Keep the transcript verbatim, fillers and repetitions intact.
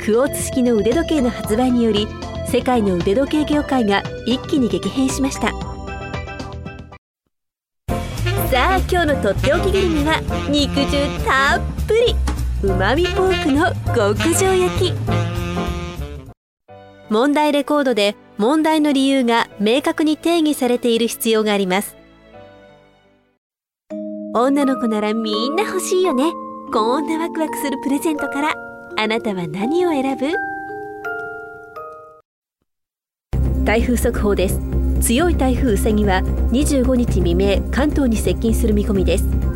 クォーツ式の腕時計の発売により、世界の腕時計業界が一気に激変しました。さあ今日のとっておきグルメは、肉汁たっぷりうまみポークの極上焼き。問題レコードで問題の理由が明確に定義されている必要があります。女の子ならみんな欲しいよね。こんなワクワクするプレゼントから、あなたは何を選ぶ？台風速報です。強い台風うさぎはにじゅうごにち未明、関東に接近する見込みです。